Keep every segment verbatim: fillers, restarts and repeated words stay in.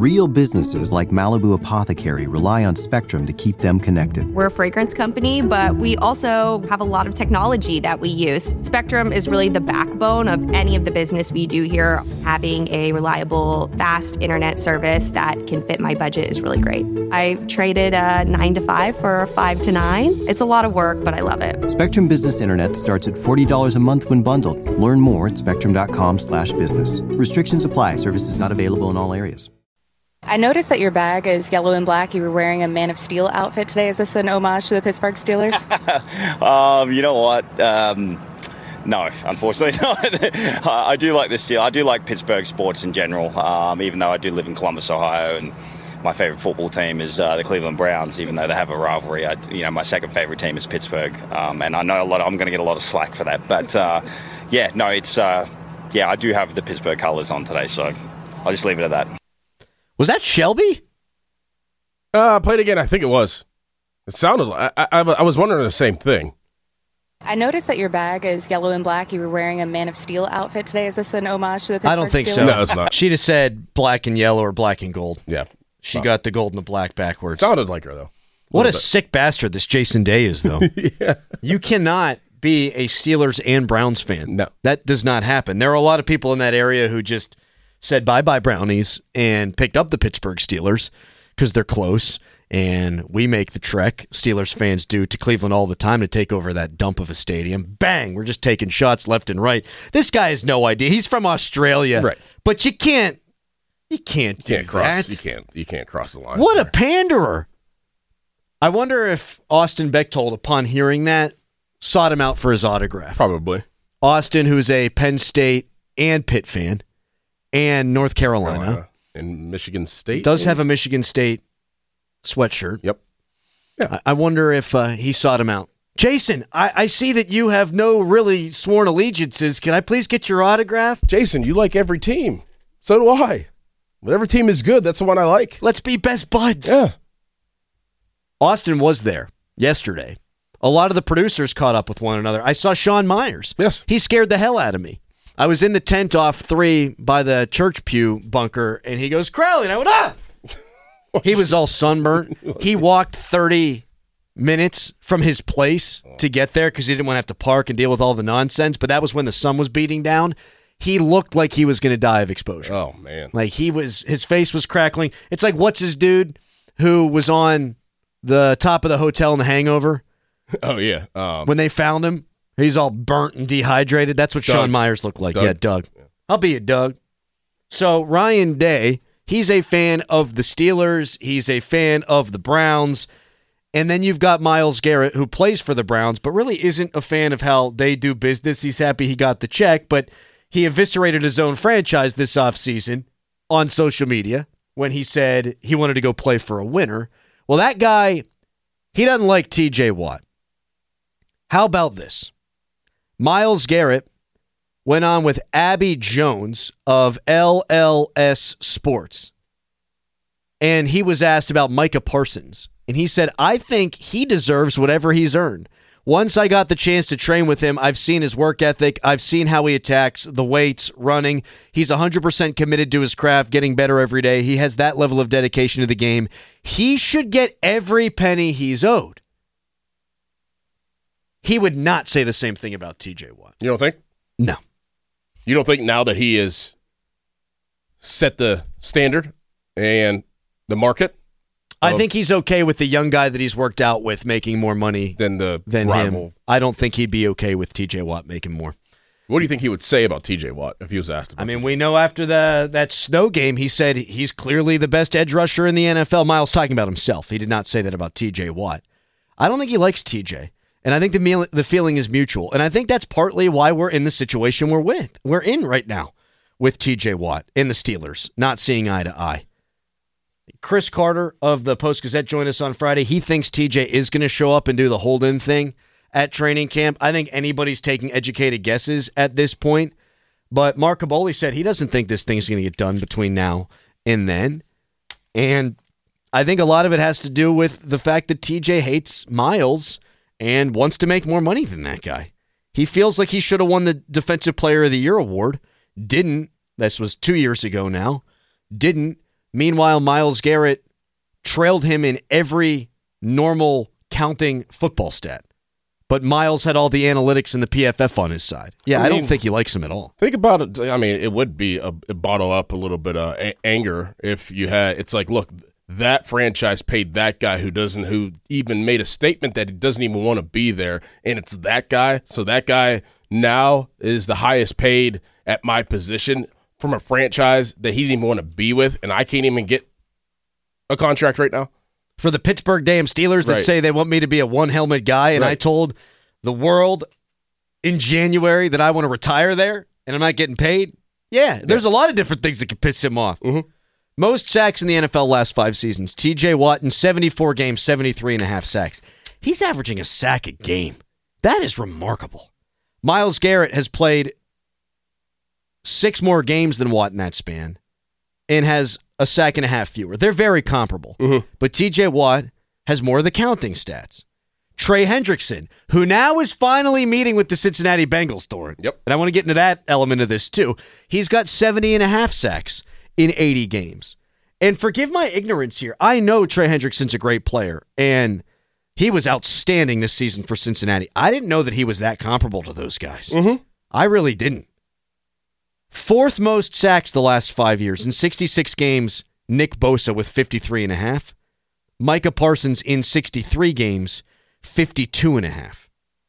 Real businesses like Malibu Apothecary rely on Spectrum to keep them connected. We're a fragrance company, but we also have a lot of technology that we use. Spectrum is really the backbone of any of the business we do here. Having a reliable, fast internet service that can fit my budget is really great. I traded a nine to five for a five to nine. It's a lot of work, but I love it. Spectrum Business Internet starts at forty dollars a month when bundled. Learn more at spectrum.com slash business. Restrictions apply. Services not available in all areas. I noticed that your bag is yellow and black. You were wearing a Man of Steel outfit today. Is this an homage to the Pittsburgh Steelers? um, you know what? Um, no, unfortunately not. I do like the Steel. I do like Pittsburgh sports in general, um, even though I do live in Columbus, Ohio, and my favorite football team is uh, the Cleveland Browns, even though they have a rivalry. I, you know, my second favorite team is Pittsburgh, um, and I know a lot. I'm going to get a lot of slack for that, but uh, yeah, no, it's uh, yeah, I do have the Pittsburgh colors on today, so I'll just leave it at that. Was that Shelby? Uh, play it again. I think it was. It sounded like, I, I, I was wondering the same thing. I noticed that your bag is yellow and black. You were wearing a Man of Steel outfit today. Is this an homage to the Pittsburgh I don't think Steelers? so. No, it's not. She'd have said black and yellow or black and gold. Yeah. She Well, got the gold and the black backwards. sounded like her, though. What a bit. sick bastard this Jason Day is, though. Yeah. You cannot be a Steelers and Browns fan. No. That does not happen. There are a lot of people in that area who just said bye-bye Brownies and picked up the Pittsburgh Steelers because they're close, and we make the trek, Steelers fans do, to Cleveland all the time to take over that dump of a stadium. Bang! We're just taking shots left and right. This guy has no idea. He's from Australia. Right. But you can't, you can't do You can't cross. that. You can't. You can't cross the line. What a there. panderer. I wonder if Austin Bechtold, upon hearing that, sought him out for his autograph. Probably. Austin, who's a Penn State and Pitt fan, and North Carolina, Carolina. And Michigan State. does maybe? have a Michigan State sweatshirt. Yep. I, I wonder if uh, he sought him out. Jason, I, I see that you have no really sworn allegiances. Can I please get your autograph? Jason, you like every team. So do I. Whatever team is good, that's the one I like. Let's be best buds. Yeah. Austin was there yesterday. A lot of the producers caught up with one another. I saw Sean Myers. Yes. He scared the hell out of me. I was in the tent off three by the church pew bunker, and he goes, Crowley, and I went, ah! He was all sunburnt. He walked thirty minutes from his place to get there because he didn't want to have to park and deal with all the nonsense, but that was when the sun was beating down. He looked like he was going to die of exposure. Oh, man. Like he was, his face was crackling. It's like, what's his dude who was on the top of the hotel in The Hangover Oh, yeah. Um, when they found him? He's all burnt and dehydrated. That's what Doug. Sean Myers looked like. Doug. Yeah, Doug. I'll be it, Doug. So Ryan Day, he's a fan of the Steelers. He's a fan of the Browns. And then you've got Myles Garrett, who plays for the Browns, but really isn't a fan of how they do business. He's happy he got the check, but he eviscerated his own franchise this offseason on social media when he said he wanted to go play for a winner. Well, that guy, he doesn't like T J Watt. How about this? Myles Garrett went on with Abby Jones of L L S Sports, and he was asked about Micah Parsons, and he said, I think he deserves whatever he's earned. Once I got the chance to train with him, I've seen his work ethic. I've seen how he attacks the weights, running. He's one hundred percent committed to his craft, getting better every day. He has that level of dedication to the game. He should get every penny he's owed. He would not say the same thing about T J Watt. you don't think? No. You don't think now that he has set the standard and the market? I of- think he's okay with the young guy that he's worked out with making more money Than the than rival. him. I don't think he'd be okay with T J Watt making more. What do you think he would say about T J Watt if he was asked about I mean, T J? we know after the that snow game, he said he's clearly the best edge rusher in the N F L. Miles talking about himself. He did not say that about T J Watt. I don't think he likes T J. And I think the meal, the feeling is mutual. And I think that's partly why we're in the situation we're with. We're in right now with T J Watt and the Steelers not seeing eye to eye. Chris Carter of the Post-Gazette joined us on Friday. He thinks T J is going to show up and do the hold-in thing at training camp. I think anybody's taking educated guesses at this point. But Mark Caboli said he doesn't think this thing's going to get done between now and then. And I think a lot of it has to do with the fact that T J hates Myles and wants to make more money than that guy. He feels like he should have won the Defensive Player of the Year award. Didn't. This was two years ago now. Didn't. Meanwhile, Myles Garrett trailed him in every normal counting football stat. But Myles had all the analytics and the P F F on his side. Yeah, I, mean, I don't think he likes him at all. Think about it. I mean, it would be a, a bottle up a little bit of a- anger if you had. It's like, look, that franchise paid that guy who doesn't, who even made a statement that he doesn't even want to be there, and it's that guy. So that guy now is the highest paid at my position from a franchise that he didn't even want to be with, and I can't even get a contract right now. For the Pittsburgh damn Steelers that right. say they want me to be a one-helmet guy, and right. I told the world in January that I want to retire there, and I'm not getting paid? Yeah, there's yeah. a lot of different things that could piss him off. Mm-hmm. Most sacks in the N F L last five seasons. T J Watt in seventy-four games, seventy-three and a half sacks. He's averaging a sack a game. That is remarkable. Myles Garrett has played six more games than Watt in that span and has a sack and a half fewer. They're very comparable. Mm-hmm. But T J Watt has more of the counting stats. Trey Hendrickson, who now is finally meeting with the Cincinnati Bengals, Thorin. Yep. And I want to get into that element of this too. He's got seventy and a half sacks in eighty games. And forgive my ignorance here. I know Trey Hendrickson's a great player, and he was outstanding this season for Cincinnati. I didn't know that he was that comparable to those guys. Mm-hmm. I really didn't. Fourth most sacks the last five years. In sixty-six games, Nick Bosa with fifty-three and a half. Micah Parsons in sixty-three games, fifty-two and a half.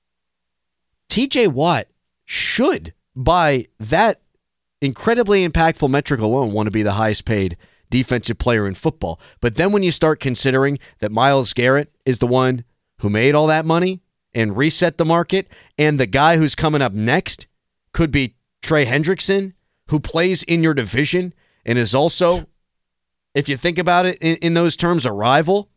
T J Watt should, by that incredibly impactful metric alone, want to be the highest paid defensive player in football. But then when you start considering that Myles Garrett is the one who made all that money and reset the market, and the guy who's coming up next could be Trey Hendrickson, who plays in your division and is also, if you think about it in, in those terms, a rival,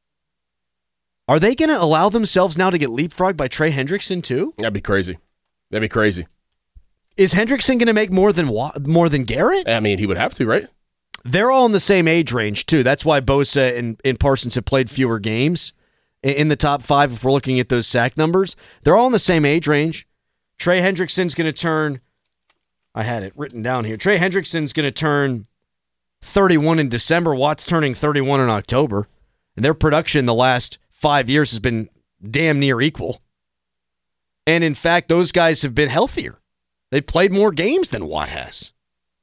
are they going to allow themselves now to get leapfrogged by Trey Hendrickson too? That'd be crazy. That'd be crazy. Is Hendrickson going to make more than more than Garrett? I mean, he would have to, right? They're all in the same age range, too. That's why Bosa and, and Parsons have played fewer games in the top five if we're looking at those sack numbers. They're all in the same age range. Trey Hendrickson's going to turn, I had it written down here, Trey Hendrickson's going to turn thirty-one in December. Watt's turning thirty-one in October. And their production the last five years has been damn near equal. And in fact, those guys have been healthier. They've played more games than Watt has.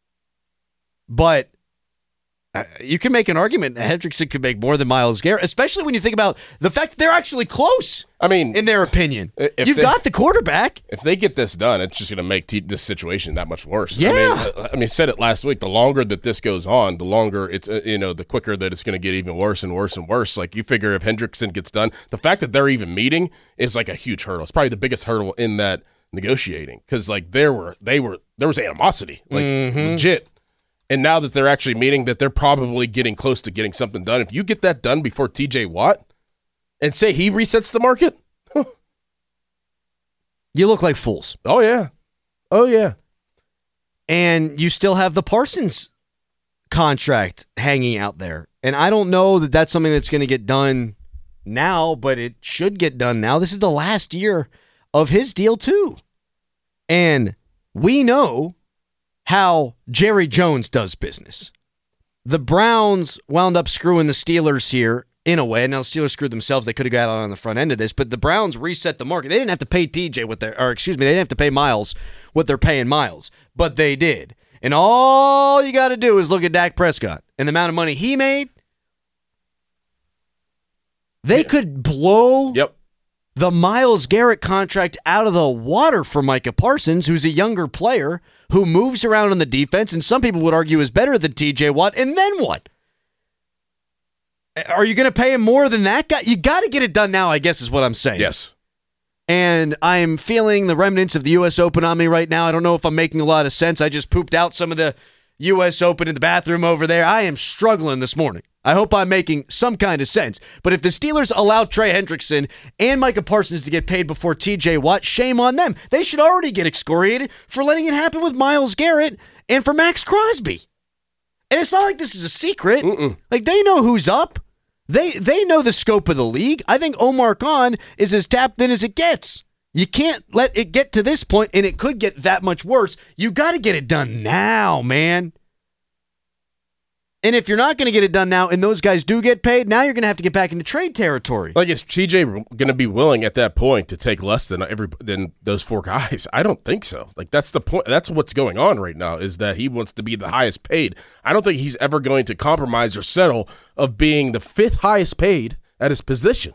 But uh, you can make an argument that Hendrickson could make more than Myles Garrett, especially when you think about the fact that they're actually close. I mean, in their opinion. You've they, got the quarterback. If they get this done, it's just going to make t- this situation that much worse. Yeah. I mean, I, I mean, said it last week. The longer that this goes on, the longer it's, uh, you know, the quicker that it's going to get even worse and worse and worse. Like, you figure if Hendrickson gets done, the fact that they're even meeting is like a huge hurdle. It's probably the biggest hurdle in that negotiating, because like there were they were there was animosity, like mm-hmm. legit. And now that they're actually meeting, that they're probably getting close to getting something done. If you get that done before T J Watt and say he resets the market, you look like fools. Oh yeah, oh yeah. And you still have the Parsons contract hanging out there, and I don't know that that's something that's going to get done now, but it should get done now. This is the last year of his deal too. And we know how Jerry Jones does business. The Browns wound up screwing the Steelers here in a way. Now the Steelers screwed themselves. They could have got on the front end of this, but the Browns reset the market. They didn't have to pay T J what they're, or excuse me, they didn't have to pay Myles what they're paying Myles, but they did. And all you got to do is look at Dak Prescott and the amount of money he made. They yeah. could blow yep. the Myles Garrett contract out of the water for Micah Parsons, who's a younger player who moves around on the defense, and some people would argue is better than T J Watt. And then what? Are you going to pay him more than that guy? You got to get it done now, I guess is what I'm saying. Yes. And I'm feeling the remnants of the U S Open on me right now. I don't know if I'm making a lot of sense. I just pooped out some of the U S Open in the bathroom over there. I am struggling this morning. I hope I'm making some kind of sense. But if the Steelers allow Trey Hendrickson and Micah Parsons to get paid before T J Watt, shame on them. They should already get excoriated for letting it happen with Myles Garrett and for Max Crosby. And it's not like this is a secret. Mm-mm. Like, they know who's up. They they know the scope of the league. I think Omar Khan is as tapped in as it gets. You can't let it get to this point, and it could get that much worse. You got to get it done now, man. And if you're not going to get it done now and those guys do get paid, now you're going to have to get back into trade territory. Like, is T J going to be willing at that point to take less than every than those four guys? I don't think so. Like, that's the point. That's what's going on right now, is that he wants to be the highest paid. I don't think he's ever going to compromise or settle of being the fifth highest paid at his position.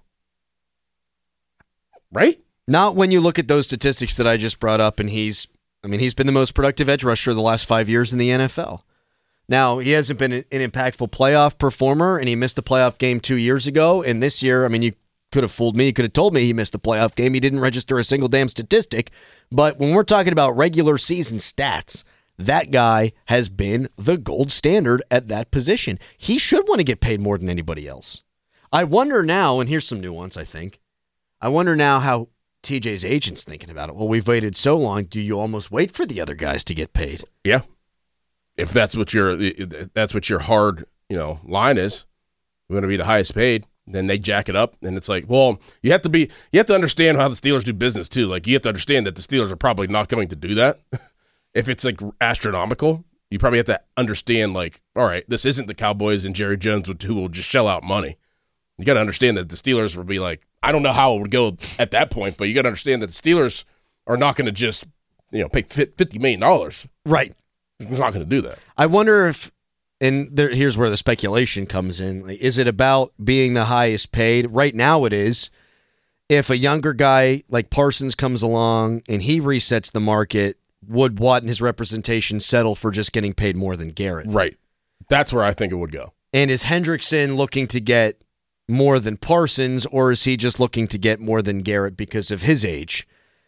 Right? Not when you look at those statistics that I just brought up, and he's, I mean, he's been the most productive edge rusher the last five years in the N F L. Now, he hasn't been an impactful playoff performer, and he missed the playoff game two years ago. And this year, I mean, you could have fooled me. You could have told me he missed the playoff game. He didn't register a single damn statistic. But when we're talking about regular season stats, that guy has been the gold standard at that position. He should want to get paid more than anybody else. I wonder now, and here's some nuance, I think. I wonder now how T J's agent's thinking about it. Well, we've waited so long. Do you almost wait for the other guys to get paid? Yeah. If that's what your that's what your hard, you know, line is, we're going to be the highest paid, then they jack it up, and it's like, well, you have to be you have to understand how the Steelers do business too. Like, you have to understand that the Steelers are probably not going to do that. If it's like astronomical, you probably have to understand, like, all right, this isn't the Cowboys and Jerry Jones who will just shell out money. You got to understand that the Steelers will be like, I don't know how it would go at that point, but you got to understand that the Steelers are not going to just, you know, pay fifty million dollars. Right. It's not going to do that. I wonder if, and there, here's where the speculation comes in. Like, is it about being the highest paid? Right now it is. If a younger guy like Parsons comes along and he resets the market, would Watt and his representation settle for just getting paid more than Garrett? Right. That's where I think it would go. And is Hendrickson looking to get more than Parsons, or is he just looking to get more than Garrett because of his age?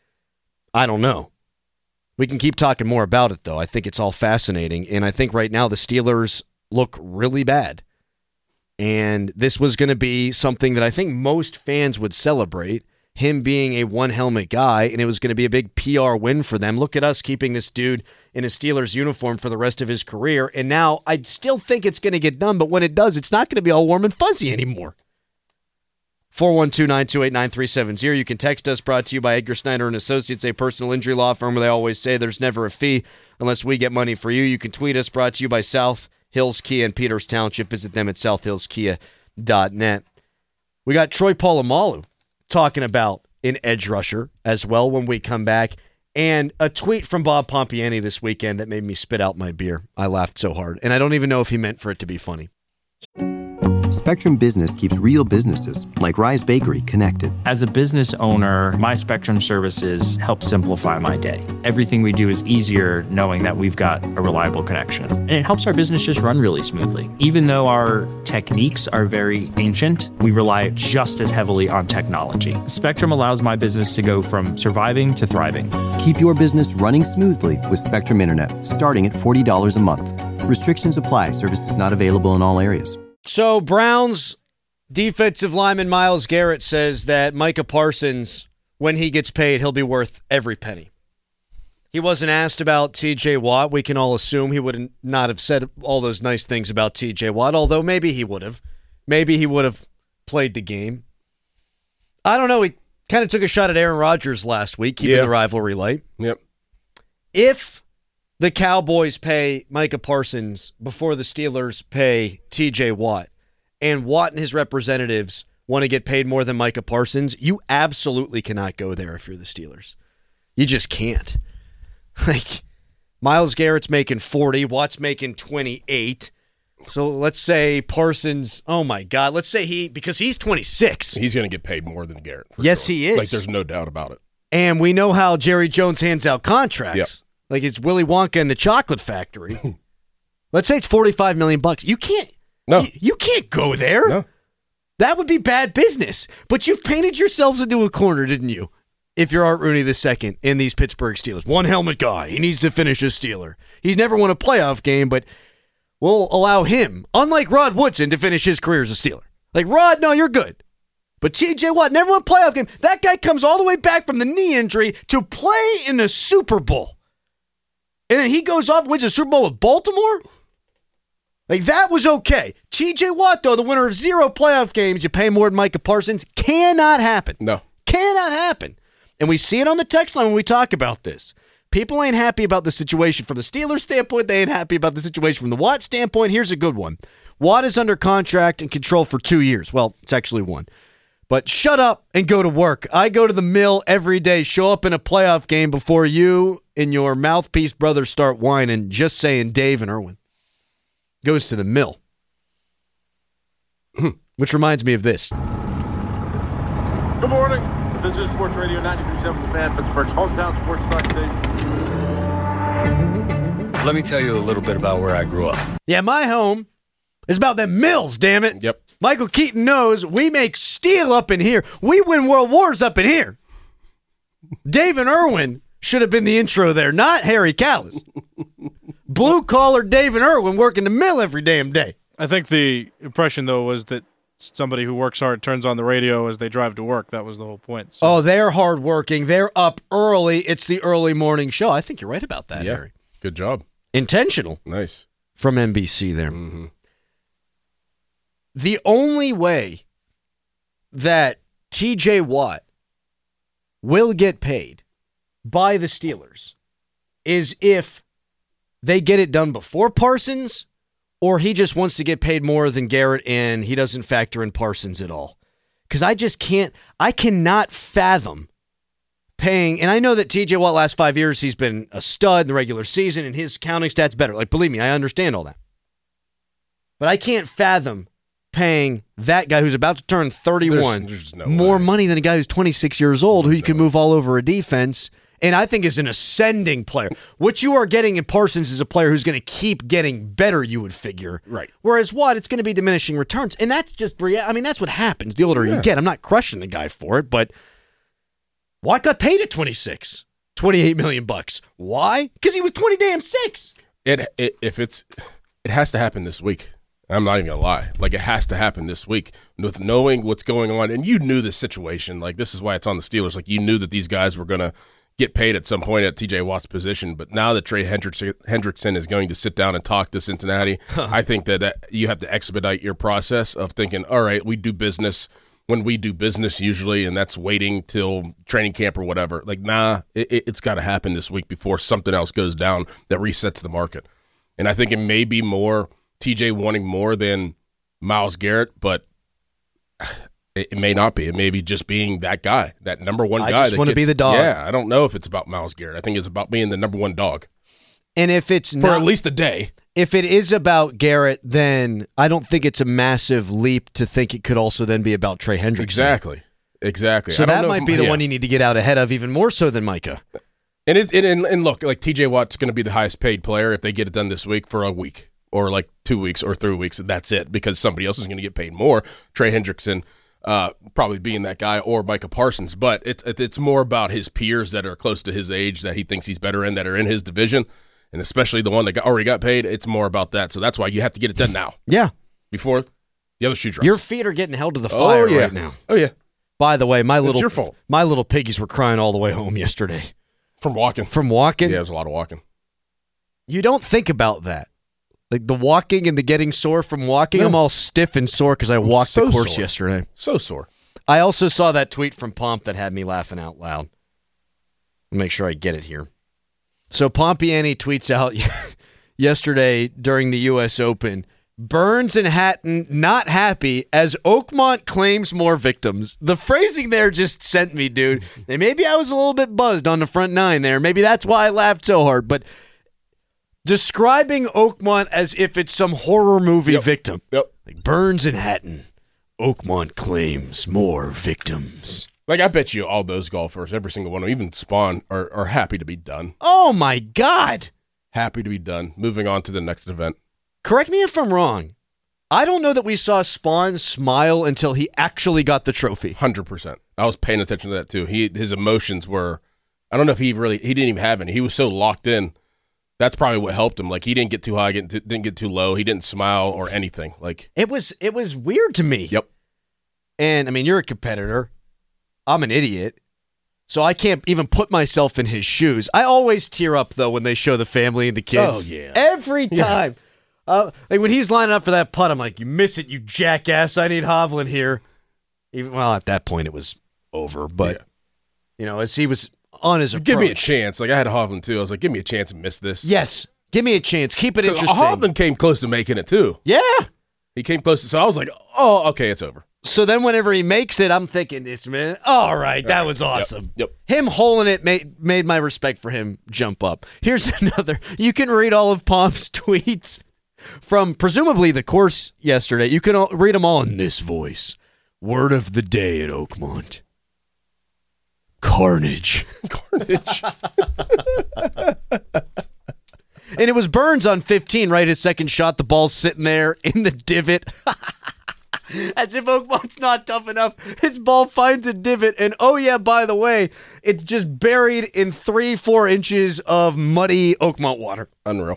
I don't know. We can keep talking more about it, though. I think it's all fascinating, and I think right now the Steelers look really bad. And this was going to be something that I think most fans would celebrate, him being a one-helmet guy, and it was going to be a big P R win for them. Look at us keeping this dude in a Steelers uniform for the rest of his career, and now I still think it's going to get done, but when it does, it's not going to be all warm and fuzzy anymore. four one two, nine two eight, nine three seven zero. You can text us, brought to you by Edgar Snyder and Associates, a personal injury law firm where they always say there's never a fee unless we get money for you. You can tweet us, brought to you by South Hills Kia in Peters Township. Visit them at south hills kia dot net. We got Troy Polamalu talking about an edge rusher as well when we come back, and a tweet from Bob Pompiani this weekend that made me spit out my beer. I laughed so hard, and I don't even know if he meant for it to be funny. Spectrum Business keeps real businesses, like Rise Bakery, connected. As a business owner, my Spectrum services help simplify my day. Everything we do is easier knowing that we've got a reliable connection. And it helps our business just run really smoothly. Even though our techniques are very ancient, we rely just as heavily on technology. Spectrum allows my business to go from surviving to thriving. Keep your business running smoothly with Spectrum Internet, starting at forty dollars a month. Restrictions apply. Services not available in all areas. So Browns defensive lineman Myles Garrett says that Micah Parsons, when he gets paid, he'll be worth every penny. He wasn't asked about T J Watt. We can all assume he would not have said all those nice things about T J Watt, although maybe he would have. Maybe he would have played the game. I don't know. He kind of took a shot at Aaron Rodgers last week, keeping yeah. the rivalry light. Yep. If the Cowboys pay Micah Parsons before the Steelers pay T J Watt, and Watt and his representatives want to get paid more than Micah Parsons, you absolutely cannot go there if you're the Steelers. You just can't. Like, Myles Garrett's making forty, Watt's making twenty-eight. So let's say Parsons, oh my God, let's say he, because he's twenty-six. He's going to get paid more than Garrett. Yes, sure. he is. Like, there's no doubt about it. And we know how Jerry Jones hands out contracts. Yep. Like it's Willy Wonka in the Chocolate Factory. Let's say it's forty-five million bucks. You can't. No. You, you can't go there. No. That would be bad business. But you've painted yourselves into a corner, didn't you? If you're Art Rooney the second in these Pittsburgh Steelers, one helmet guy, he needs to finish a Steeler. He's never won a playoff game, but we'll allow him, unlike Rod Woodson, to finish his career as a Steeler. Like Rod, no, you're good. But T J Watt never won a playoff game. That guy comes all the way back from the knee injury to play in the Super Bowl. And then he goes off and wins a Super Bowl with Baltimore? Like, that was okay. T J Watt, though, the winner of zero playoff games, you pay more than Micah Parsons. Cannot happen. No. Cannot happen. And we see it on the text line when we talk about this. People ain't happy about the situation from the Steelers standpoint. They ain't happy about the situation from the Watt standpoint. Here's a good one. Watt is under contract and control for two years. Well, it's actually one. But shut up and go to work. I go to the mill every day. Show up in a playoff game before you and your mouthpiece brothers start whining. Just saying, Dave and Irwin goes to the mill. Which reminds me of this. Good morning. This is Sports Radio ninety-three point seven The Fan, Pittsburgh's hometown sports talk station. Let me tell you a little bit about where I grew up. Yeah, my home is about them mills, damn it. Yep. Michael Keaton knows we make steel up in here. We win world wars up in here. Dave and Irwin should have been the intro there, not Harry Callis. Blue-collar Dave and Irwin working the mill every damn day. I think the impression, though, was that somebody who works hard turns on the radio as they drive to work. That was the whole point. So. Oh, they're hardworking. They're up early. It's the early morning show. I think you're right about that, Yeah. Harry. Good job. Intentional. Nice. From N B C there. Mm-hmm. The only way that T J Watt will get paid by the Steelers is if they get it done before Parsons, or he just wants to get paid more than Garrett and he doesn't factor in Parsons at all. Because I just can't, I cannot fathom paying, and I know that T J Watt last five years, he's been a stud in the regular season and his counting stats better. Like, believe me, I understand all that. But I can't fathom paying that guy who's about to turn thirty-one There's, there's no more way. money than a guy who's twenty-six years old, who you can No. move all over a defense, and I think is an ascending player. What you are getting in Parsons is a player who's going to keep getting better, you would figure. Right. Whereas Watt, it's going to be diminishing returns, and that's just, I mean, that's what happens the older Yeah. you get. I'm not crushing the guy for it, but Watt got paid at twenty-six, twenty-eight million bucks. Why? Because he was twenty damn six. It, it if it's it has to happen this week. I'm not even gonna lie. Like, it has to happen this week with knowing what's going on. And you knew this situation. Like, this is why it's on the Steelers. Like, you knew that these guys were gonna get paid at some point at T J Watt's position. But now that Trey Hendrickson, Hendrickson is going to sit down and talk to Cincinnati, I think that, that you have to expedite your process of thinking, all right, we do business when we do business usually, and that's waiting till training camp or whatever. Like, nah, it, it, it's got to happen this week before something else goes down that resets the market. And I think it may be more T J wanting more than Myles Garrett, but it, it may not be. It may be just being that guy, that number one I guy. just that wanna gets- be the dog. Yeah, I don't know if it's about Myles Garrett. I think it's about being the number one dog And if it's for not, at least a day. if it is about Garrett, then I don't think it's a massive leap to think it could also then be about Trey Hendrickson. Exactly. Exactly. So I don't that know might if- be the yeah. one you need to get out ahead of even more so than Micah. And it, it and, and look, like T J Watt's going to be the highest paid player if they get it done this week for a week or like two weeks or three weeks. And that's it, because somebody else is going to get paid more. Trey Hendrickson uh, probably being that guy, or Micah Parsons. But it's it's more about his peers that are close to his age that he thinks he's better in, that are in his division, and especially the one that got, already got paid. It's more about that. So that's why you have to get it done now Yeah. before the other shoe drops. Your feet are getting held to the fire oh, yeah. right now. Oh yeah, By the way, my little your fault. my little piggies were crying all the way home yesterday from walking. from walking. Yeah, it was a lot of walking. You don't think about that. Like the walking and the getting sore from walking. No. I'm all stiff and sore because I walked so the course sore. yesterday. So sore. I also saw that tweet from Pomp that had me laughing out loud. I'll make sure I get it here. So Pompiani tweets out yesterday during the U S Open, Burns and Hatton not happy as Oakmont claims more victims. The phrasing there just sent me, dude. And maybe I was a little bit buzzed on the front nine there. Maybe that's why I laughed so hard. But describing Oakmont as if it's some horror movie Yep. victim. Yep. Like Burns and Hatton. Oakmont claims more victims. Like, I bet you all those golfers, every single one of them, even Spawn, are, are happy to be done. Oh, my God. Happy to be done. Moving on to the next event. Correct me if I'm wrong. I don't know that we saw Spawn smile until he actually got the trophy. one hundred percent. I was paying attention to that, too. He His emotions were, I don't know if he really, he didn't even have any. He was so locked in. That's probably what helped him. Like, he didn't get too high, get, didn't get too low. He didn't smile or anything. Like, It was it was weird to me. yep. And, I mean, you're a competitor. I'm an idiot. So I can't even put myself in his shoes. I always tear up, though, when they show the family and the kids. Oh, yeah. Every time. Uh, like when he's lining up for that putt, I'm like, you miss it, you jackass. I need Hovland here. Even Well, at that point, it was over. But, Yeah. you know, as he was on his approach. Give me a chance. Like I had Hovland too. I was like, give me a chance to miss this. Yes. Give me a chance. Keep it interesting. Hovland came close to making it too. Yeah. He came close to, so I was like, oh, okay, it's over. So then whenever he makes it, I'm thinking, this man, all right, that was awesome. Yep. yep. Him holding it made, made my respect for him jump up. Here's another. You can read all of Pomp's tweets from presumably the course yesterday. You can all, read them all in this voice. Word of the day at Oakmont. Carnage. Carnage. And it was Burns on fifteen, right? His second shot, the ball's sitting there in the divot. As if Oakmont's not tough enough. His ball finds a divot, and oh yeah, by the way, it's just buried in three, four inches of muddy Oakmont water. Unreal.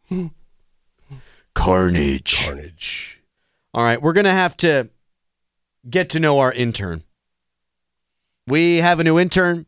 Carnage. Carnage. All right, we're going to have to get to know our intern. We have a new intern.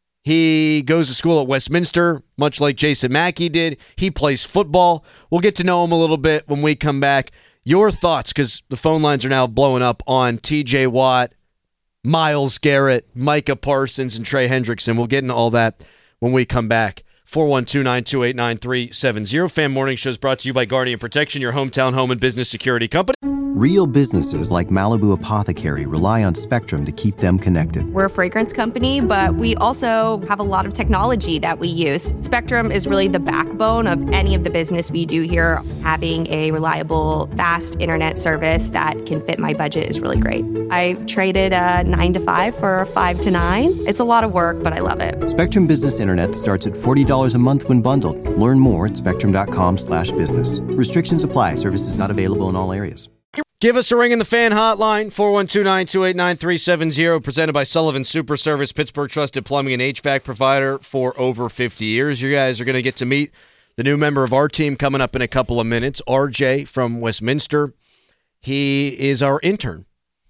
He goes to school at Westminster, much like Jason Mackey did. He plays football. We'll get to know him a little bit when we come back. Your thoughts, because the phone lines are now blowing up on T J Watt, Myles Garrett, Micah Parsons, and Trey Hendrickson. We'll get into all that when we come back. four one two, nine two eight, nine three seven zero. Fan Morning Show is brought to you by Guardian Protection, your hometown home and business security company. Real businesses like Malibu Apothecary rely on Spectrum to keep them connected. We're a fragrance company, but we also have a lot of technology that we use. Spectrum is really the backbone of any of the business we do here. Having a reliable, fast internet service that can fit my budget is really great. I traded a nine to five for a five to nine. It's a lot of work, but I love it. Spectrum Business Internet starts at forty dollars a month when bundled. Learn more at spectrum.com slash business. Restrictions apply. Services not available in all areas. Give us a ring in the fan hotline, four one two, nine two eight, nine three seven zero, presented by Sullivan Super Service, Pittsburgh trusted plumbing and H V A C provider for over fifty years. You guys are going to get to meet the new member of our team coming up in a couple of minutes, R J from Westminster. He is our intern.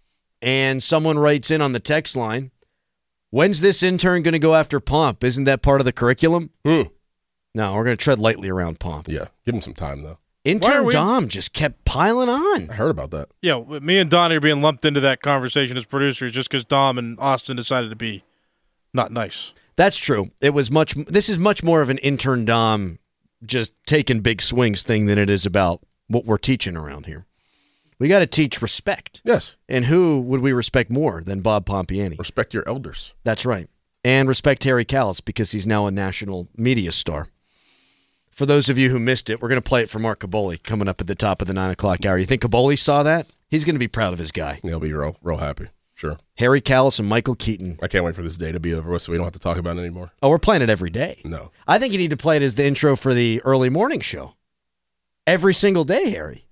And someone writes in on the text line, when's this intern going to go after Pomp? Isn't that part of the curriculum? Hmm. No, we're going to tread lightly around Pomp. Yeah, give him some time, though. Intern we- Dom just kept piling on. I heard about that. Yeah, me and Donnie are being lumped into that conversation as producers just because Dom and Austin decided to be not nice. That's true. It was much. This is much more of an intern Dom just taking big swings thing than it is about what we're teaching around here. We got to teach respect. Yes. And who would we respect more than Bob Pompiani? Respect your elders. That's right. And respect Harry Callis because he's now a national media star. For those of you who missed it, we're going to play it for Mark Caboli coming up at the top of the nine o'clock hour. You think Caboli saw that? He's going to be proud of his guy. He'll be real, real happy. Sure. Harry Callis and Michael Keaton. I can't wait for this day to be over with so we don't have to talk about it anymore. Oh, we're playing it every day. No. I think you need to play it as the intro for the early morning show. Every single day, Harry.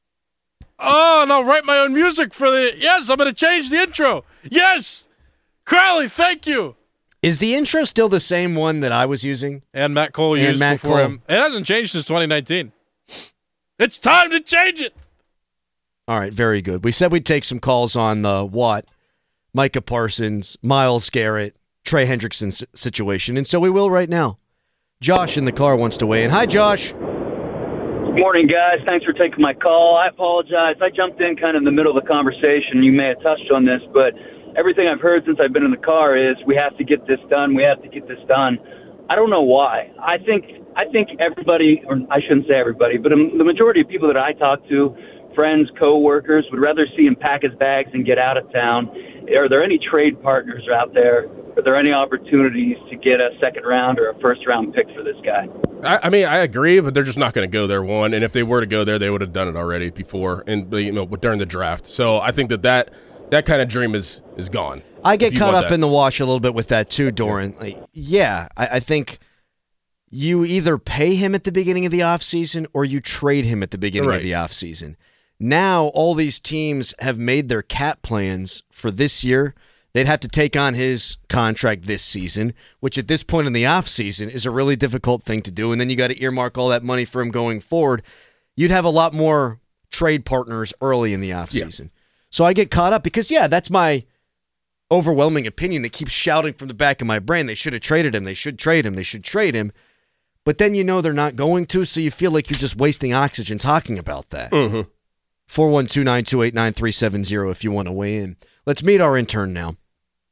Oh, and I'll write my own music for the... Yes, I'm going to change the intro. Yes! Crowley, thank you. Is the intro still the same one that I was using? And Matt Cole And used Matt before Cole. him. It hasn't changed since twenty nineteen. It's time to change it. All right, very good. We said we'd take some calls on the Watt, Micah Parsons, Myles Garrett, Trey Hendrickson s- situation, and so we will right now. Josh in the car wants to weigh in. Hi, Josh. Good morning, guys. Thanks for taking my call. I apologize. I jumped in kind of in the middle of the conversation. You may have touched on this, but everything I've heard since I've been in the car is we have to get this done. We have to get this done. I don't know why. I think I think everybody, or I shouldn't say everybody, but the majority of people that I talk to, friends, co-workers, would rather see him pack his bags and get out of town. Are there any trade partners out there? Are there any opportunities to get a second round or a first round pick for this guy? I, I mean, I agree, but they're just not going to go there, one. And if they were to go there, they would have done it already before and, you know, during the draft. So I think that that, that kind of dream is, is gone. I get caught up that. in the wash a little bit with that too, Doran. Like, yeah, I, I think you either pay him at the beginning of the offseason or you trade him at the beginning Right. of the offseason. Now all these teams have made their cap plans for this year. They'd have to take on his contract this season, which at this point in the offseason is a really difficult thing to do. And then you got to earmark all that money for him going forward. You'd have a lot more trade partners early in the offseason. Yeah. So I get caught up because, yeah, that's my overwhelming opinion that keeps shouting from the back of my brain. They should have traded him. They should trade him. They should trade him. But then you know they're not going to, so you feel like you're just wasting oxygen talking about that. Mm-hmm. four one two, nine two eight, nine three seven zero if you want to weigh in. Let's meet our intern now.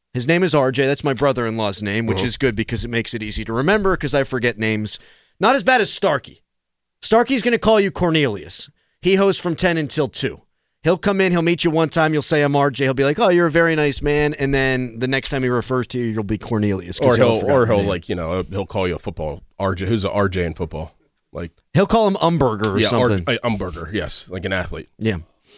His name is R J. That's my brother-in-law's name, which uh-huh. is good because it makes it easy to remember because I forget names. Not as bad as Starkey. Starkey's going to call you Cornelius. He hosts from ten until two. He'll come in, he'll meet you one time, you'll say, I'm R J. He'll be like, oh, you're a very nice man. And then the next time he refers to you, you'll be Cornelius. Or he'll, or he'll like, you know, he'll call you a football R J. Who's an R J in football? Like He'll call him Umberger or yeah, something. Or, uh, Umberger, yes, like an athlete. Yeah.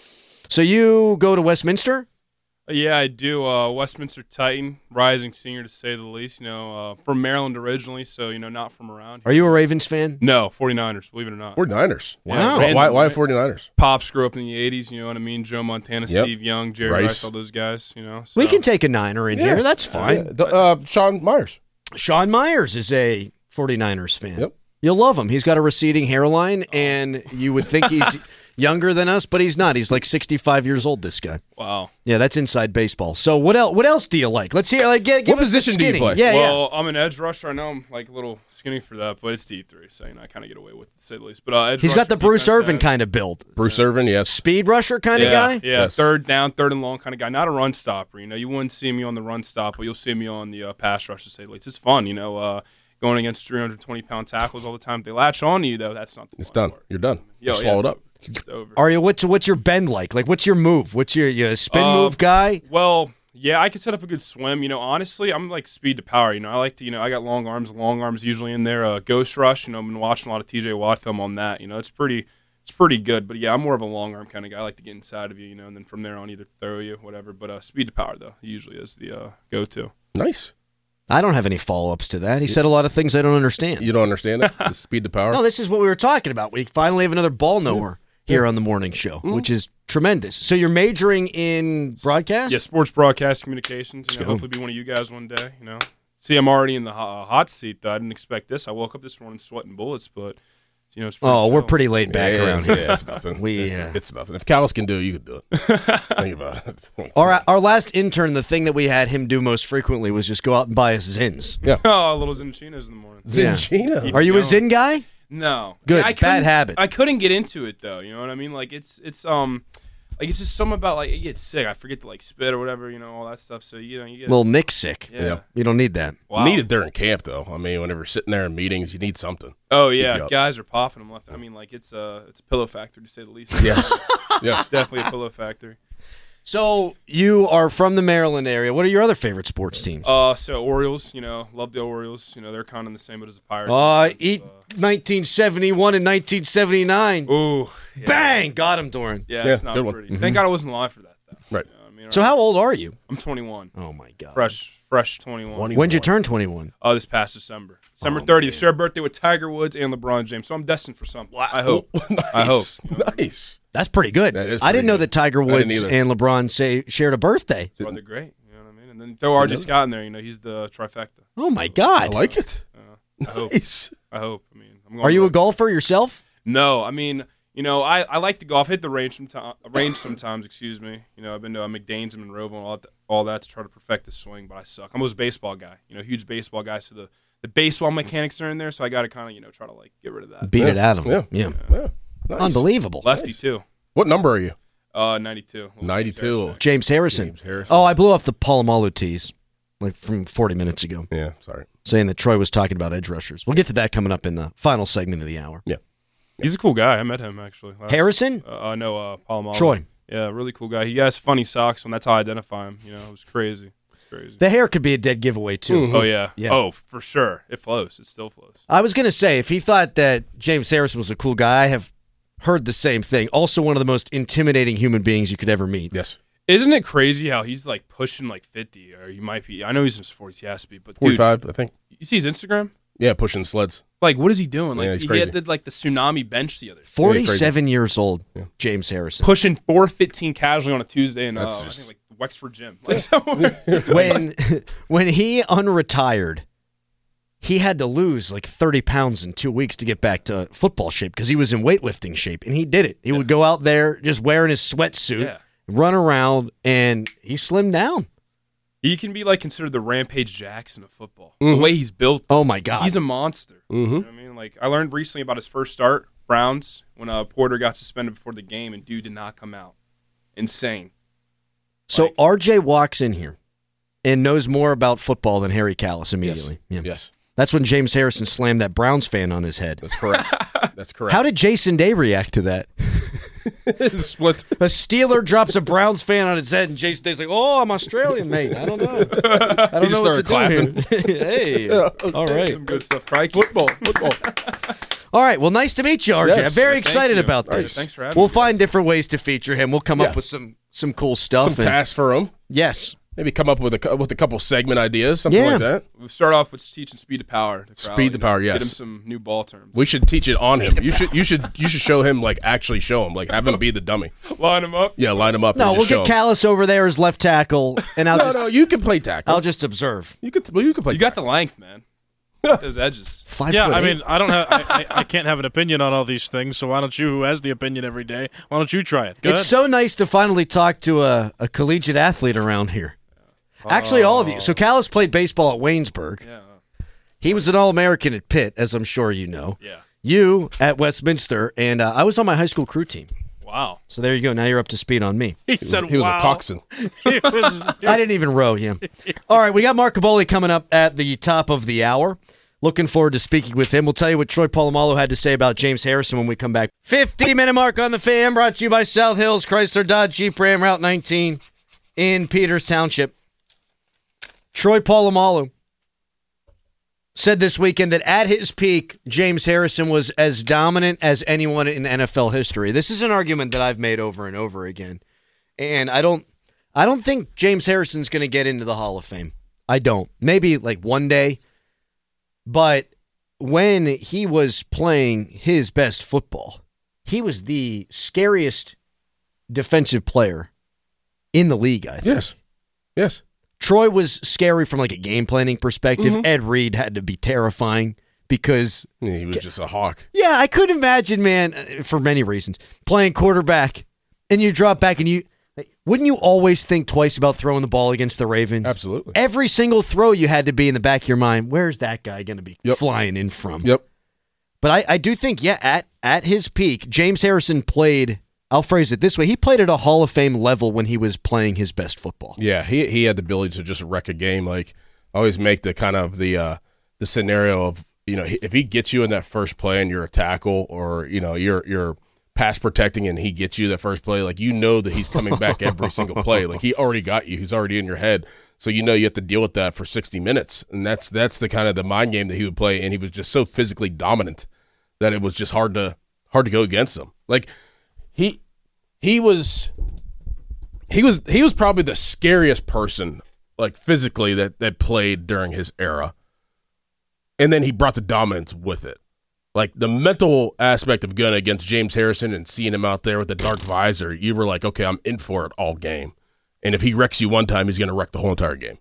So you go to Westminster? Yeah, I do. Uh, Westminster Titan, rising senior to say the least. You know, uh, from Maryland originally, so, you know, not from around here. Are you a Ravens fan? No, 49ers, believe it or not. 49ers? Wow. Yeah, why, why 49ers? Pops grew up in the eighties, you know what I mean? Joe Montana, yep. Steve Young, Jerry Rice. Rice, all those guys, you know. So. We can take a Niner in yeah. here. That's fine. Yeah. The, uh, Sean Myers. Sean Myers is a 49ers fan. Yep. You'll love him. He's got a receding hairline, and you would think he's younger than us, but he's not. He's like sixty-five years old, this guy. Wow. Yeah, that's inside baseball. So what else What else do you like? Let's hear. Like, give, give what us position do you play? Yeah, well, yeah. I'm an edge rusher. I know I'm like a little skinny for that, but it's D three, so, you know, I kind of get away with it, to say the least. But uh, edge He's got rusher, the Bruce defense Irvin end. kind of build. Bruce yeah. Irvin, yes. Speed rusher kind yeah, of guy? Yeah, yes. third down, third and long kind of guy. Not a run stopper, you know. You wouldn't see me on the run stop, but you'll see me on the uh, pass rush, to say the least. It's fun, you know. Uh, Going against three hundred twenty pound tackles all the time. If they latch on to you, though, that's not the It's done. part. You're done. Yo, you yeah, swallow it's it up. over. It's just over. Are you what's what's your bend like? Like what's your move? What's your you a spin Uh, move guy? Well, yeah, I can set up a good swim. You know, honestly, I'm like speed to power. You know, I like to, you know, I got long arms. Long arms usually in there. Uh, Ghost Rush, you know, I've been watching a lot of T J Watt film on that. You know, it's pretty, it's pretty good. But yeah, I'm more of a long arm kind of guy. I like to get inside of you, you know, and then from there on either throw you, whatever. But uh, speed to power though usually is the uh, go-to. Nice. I don't have any follow-ups to that. He said a lot of things I don't understand. You don't understand it? The speed to power? No, this is what we were talking about. We finally have another ball knower yeah. here yeah. on the morning show, mm-hmm. which is tremendous. So you're majoring in broadcast? Yeah, sports broadcast communications. You know, hopefully be one of you guys one day, you know. See, I'm already in the hot, hot seat, though. I didn't expect this. I woke up this morning sweating bullets, but, you know, it's pretty Oh, chill. we're pretty laid back yeah, around yeah, here. Yeah, it's nothing. we, uh, it's nothing. If Callis can do it, you can do it. Think about it. Our, our last intern, the thing that we had him do most frequently was just go out and buy us Zins. Yeah. Oh, little Zinchinas in the morning. Zinchino? Yeah. Are you a Zin guy? No. Good. Yeah, I Bad habit. I couldn't get into it, though. You know what I mean? Like, it's, it's, um... Like, it's just something about, like, you get sick. I forget to, like, spit or whatever, you know, all that stuff. So, you know, you get... Little Nick sick. Yeah. yeah. You don't need that. Wow. You need it during camp, though. I mean, whenever you're sitting there in meetings, you need something. Oh, yeah. Guys are popping them left. I mean, like, it's a, it's a pillow factory, to say the least. Yes. Yes. It's definitely a pillow factory. So, you are from the Maryland area. What are your other favorite sports teams? Uh, so, Orioles, you know, love the Orioles. You know, they're kind of the same as the Pirates. Uh, eat uh, nineteen seventy-one and nineteen seventy-nine. Ooh. Yeah. Bang! Got him, Doran. Yeah, yeah it's not good pretty. One. Thank God I wasn't live for that, though. Right. You know I mean? So how old are you? I'm twenty-one. Oh, my God. Fresh, fresh twenty-one. When'd you turn twenty-one? Oh, this past December. December oh, thirtieth. Share a birthday with Tiger Woods and LeBron James. So I'm destined for something. Wow. I hope. nice. I hope. You know nice. That's pretty good. That is I didn't pretty know good. that Tiger Woods and LeBron say shared a birthday. Well, they're great. You know what I mean? And then throw R J Scott in there. You know, he's the trifecta. Oh, my God. I like it. Uh, I hope. Nice. I hope. I mean, I'm going Are you to- a golfer yourself? No, I mean, you know, I, I like to golf, hit the range sometimes. Range sometimes, excuse me. You know, I've been to uh, McDane's and Monroeville and all that, all that to try to perfect the swing, but I suck. I'm a baseball guy. You know, huge baseball guy, so the, the baseball mechanics are in there. So I got to kind of, you know, try to like get rid of that. Beat yeah. it out of him. Yeah. Yeah. yeah. yeah. Nice. Unbelievable. Lefty nice. too. What number are you? Uh, ninety-two. ninety-two. James Harrison. James Harrison. Oh, I blew off the Palomalu tees like from forty minutes ago. Yeah, sorry. Saying that Troy was talking about edge rushers. We'll get to that coming up in the final segment of the hour. Yeah. He's a cool guy. I met him actually. Last, Harrison? Uh, uh, no, uh, Palomalu. Troy. Yeah, really cool guy. He has funny socks, and that's how I identify him. You know, it was crazy. It was crazy. The hair could be a dead giveaway too. Mm-hmm. Oh yeah. yeah. Oh, for sure. It flows. It still flows. I was gonna say if he thought that James Harrison was a cool guy, I have heard the same thing. Also, one of the most intimidating human beings you could ever meet. Yes. Isn't it crazy how he's like pushing like fifty, or he might be? I know he's in his forties. He has to be, but dude, forty-five, I think. You see his Instagram? Yeah, pushing sleds. Like, what is he doing? Like, Yeah, he's he crazy. did like the tsunami bench the other day. Forty-seven years old, Yeah. James Harrison. Pushing four fifteen casually on a Tuesday in uh, That's I just- think like Wexford Gym. Like, somewhere. when when he unretired, he had to lose like thirty pounds in two weeks to get back to football shape because he was in weightlifting shape, and he did it. He Yeah. would go out there just wearing his sweatsuit, Yeah. run around, and he slimmed down. He can be like considered the Rampage Jackson of football. Mhm. The way he's built. Oh my God, He's a monster. Mhm. You know what I mean? Like, I learned recently about his first start, Browns, when uh, Porter got suspended before the game, and dude did not come out. Insane. So Like- R J walks in here. and knows more about football than Harry Kalas immediately. Yes. Yeah. yes. That's when James Harrison slammed that Browns fan on his head. That's correct. That's correct. How did Jason Day react to that? Split. A Steeler drops a Browns fan on his head, and Jason Day's like, "Oh, I'm Australian, mate. I don't know. I don't He know what to started do here." Hey, all right. Some good stuff. Crikey. Football. Football. All right. Well, nice to meet you, R J. Yes. I'm very Thank excited you. about All right, this. thanks for having We'll me, find different ways to feature him. We'll come Yeah. up with some some cool stuff. Some and- tasks for him. Yes. Maybe come up with a cou- with a couple segment ideas, something Yeah. like that. We start off with teaching speed to power. To Crowley, Speed to you know, power, Get him yes. some new ball terms. We should teach it on him. You should you should you should show him like actually show him like have him be the dummy. Line him up. Yeah, line him up. No, and we'll just show get him. Callis over there as left tackle, and I'll No, just no, you can play tackle. I'll just observe. You could well, you can play. You got the length, man. Got those edges. Five Yeah, foot I eight. mean, I don't have, I, I, I can't have an opinion on all these things. So why don't you, who has the opinion every day, why don't you try it? Go It's ahead. so nice to finally talk to a, a collegiate athlete around here. Actually, all of you. So Callis played baseball at Waynesburg. Yeah. He was an All-American at Pitt, as I'm sure you know. Yeah. You at Westminster, and uh, I was on my high school crew team. Wow. So there you go. Now you're up to speed on me. He said, He was wow. a coxswain. He was- I didn't even row him. All right, we got Mark Caboli coming up at the top of the hour. Looking forward to speaking with him. We'll tell you what Troy Polamalu had to say about James Harrison when we come back. fifty-minute mark on the Fan, brought to you by South Hills Chrysler Dodge Jeep Ram Route nineteen in Peters Township. Troy Polamalu said this weekend that at his peak, James Harrison was as dominant as anyone in N F L history. This is an argument that I've made over and over again. And I don't I don't think James Harrison's going to get into the Hall of Fame. I don't. Maybe like one day. But when he was playing his best football, he was the scariest defensive player in the league, I think. Yes. Yes. Troy was scary from like a game planning perspective. Mhm. Ed Reed had to be terrifying because Yeah, he was just a hawk. yeah, I couldn't imagine, man, uh, for many reasons, playing quarterback and you drop back and you wouldn't you always think twice about throwing the ball against the Ravens? Absolutely. Every single throw you had to be in the back of your mind, where's that guy going to be Yep. flying in from? Yep. But I, I do think, yeah, at at his peak, James Harrison played, I'll phrase it this way, he played at a Hall of Fame level when he was playing his best football. Yeah, he he had the ability to just wreck a game. Like I always make the kind of the uh, the scenario of, you know, if he gets you in that first play and you're a tackle, or you know you're you're pass protecting and he gets you that first play, like you know that he's coming back every single play. Like he already got you. He's already in your head. So you know you have to deal with that for sixty minutes. And that's that's the kind of the mind game that he would play, and he was just so physically dominant that it was just hard to hard to go against him. Like he he was he was he was probably the scariest person, like physically, that that played during his era. And then he brought the dominance with it. Like the mental aspect of going against James Harrison and seeing him out there with the dark visor, you were like, okay, I'm in for it all game. And if he wrecks you one time, he's going to wreck the whole entire game.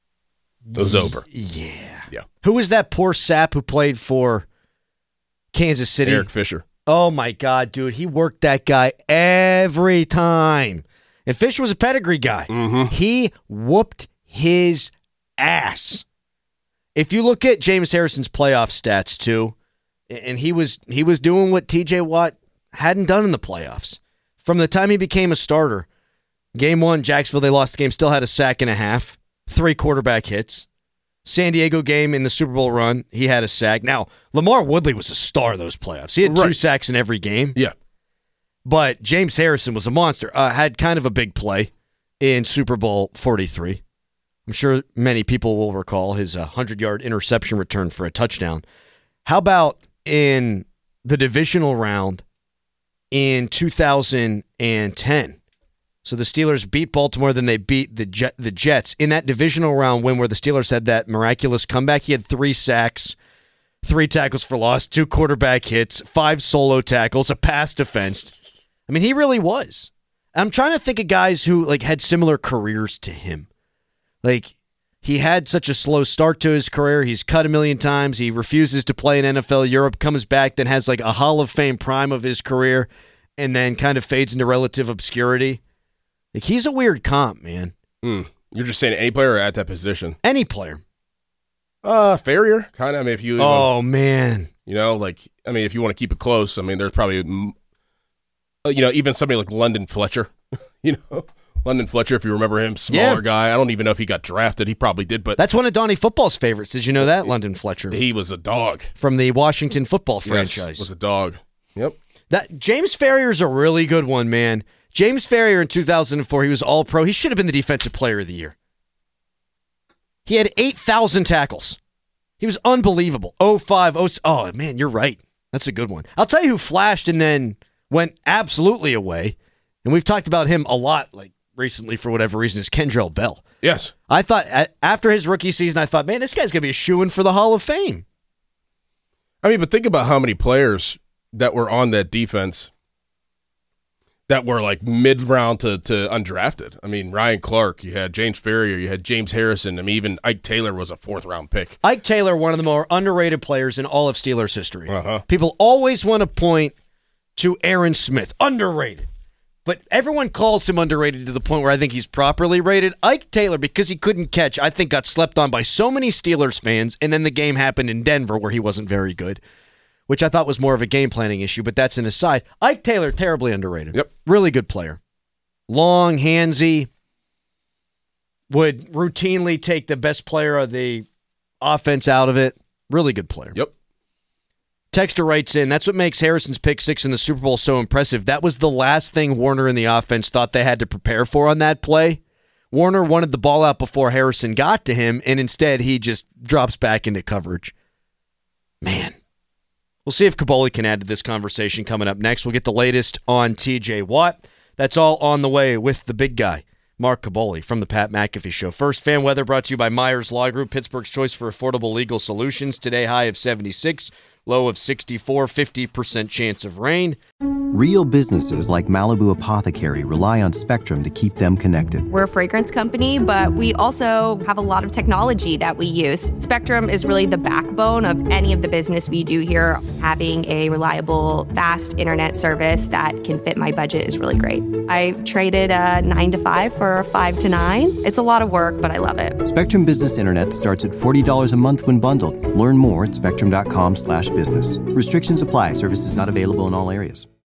It was over. Yeah. Yeah. Who was that poor sap who played for Kansas City? Eric Fisher. Oh, my God, dude. He worked that guy every time. And Fisher was a pedigree guy. Mm-hmm. He whooped his ass. If you look at James Harrison's playoff stats, too, and he was he was doing what T J Watt hadn't done in the playoffs. From the time he became a starter, game one, Jacksonville, they lost the game, still had a sack and a half, three quarterback hits. San Diego game in the Super Bowl run, he had a sack. Now, LaMarr Woodley was a star those playoffs. He had two Right. sacks in every game. Yeah. But James Harrison was a monster. Uh, had kind of a big play in Super Bowl forty-three. I'm sure many people will recall his uh, hundred-yard interception return for a touchdown. How about in the divisional round in two thousand ten? So the Steelers beat Baltimore, then they beat the Jet, the Jets. In that divisional round win where the Steelers had that miraculous comeback, he had three sacks, three tackles for loss, two quarterback hits, five solo tackles, a pass defense. I mean, he really was. I'm trying to think of guys who like had similar careers to him. Like, he had such a slow start to his career. He's cut a million times. He refuses to play in N F L Europe, comes back, then has like a Hall of Fame prime of his career, and then kind of fades into relative obscurity. Like, he's a weird comp, man. Mm. You're just saying any player at that position? Any player. Uh, Farrier, kind of. I mean, if you even, Oh, man. you know, like, I mean, if you want to keep it close, I mean, there's probably, mm, uh, you know, even somebody like London Fletcher, you know, London Fletcher, if you remember him, smaller Yeah. guy. I don't even know if he got drafted. He probably did, but That's one of Donnie Football's favorites. Did you know that, London Fletcher? he was a dog. From the Washington football Yes, franchise. was a dog. Yep. That James Ferrier's a really good one, man. James Ferrier in two thousand four, he was all-pro. He should have been the defensive player of the year. He had eight thousand tackles. He was unbelievable. oh five, oh Oh, man, you're right. That's a good one. I'll tell you who flashed and then went absolutely away, and we've talked about him a lot like recently for whatever reason, is Kendrell Bell. Yes. I thought after his rookie season, I thought, man, this guy's going to be a shoo-in for the Hall of Fame. I mean, but think about how many players that were on that defense that were like mid-round to, to undrafted. I mean, Ryan Clark, you had James Ferrier, you had James Harrison. I mean, even Ike Taylor was a fourth-round pick. Ike Taylor, one of the more underrated players in all of Steelers history. Uh-huh. People always want to point to Aaron Smith, underrated. But everyone calls him underrated to the point where I think he's properly rated. Ike Taylor, because he couldn't catch, I think got slept on by so many Steelers fans, and then the game happened in Denver where he wasn't very good, which I thought was more of a game planning issue, but that's an aside. Ike Taylor, terribly underrated. Yep. Really good player. Long, handsy, would routinely take the best player of the offense out of it. Really good player. Yep. Texter writes in, that's what makes Harrison's pick six in the Super Bowl so impressive. That was the last thing Warner and the offense thought they had to prepare for on that play. Warner wanted the ball out before Harrison got to him, and instead he just drops back into coverage. Man. We'll see if Kaboly can add to this conversation coming up next. We'll get the latest on T J Watt. That's all on the way with the big guy, Mark Kaboly from the Pat McAfee Show. First, fan weather brought to you by Myers Law Group, Pittsburgh's choice for affordable legal solutions. Today, high of seventy-six, low of sixty-four, fifty percent chance of rain. Real businesses like Malibu Apothecary rely on Spectrum to keep them connected. We're a fragrance company, but we also have a lot of technology that we use. Spectrum is really the backbone of any of the business we do here. Having a reliable, fast internet service that can fit my budget is really great. I traded a nine to five for a five to nine. It's a lot of work, but I love it. Spectrum Business Internet starts at forty dollars a month when bundled. Learn more at spectrum dot com slash business. Restrictions apply. Services not available in all areas.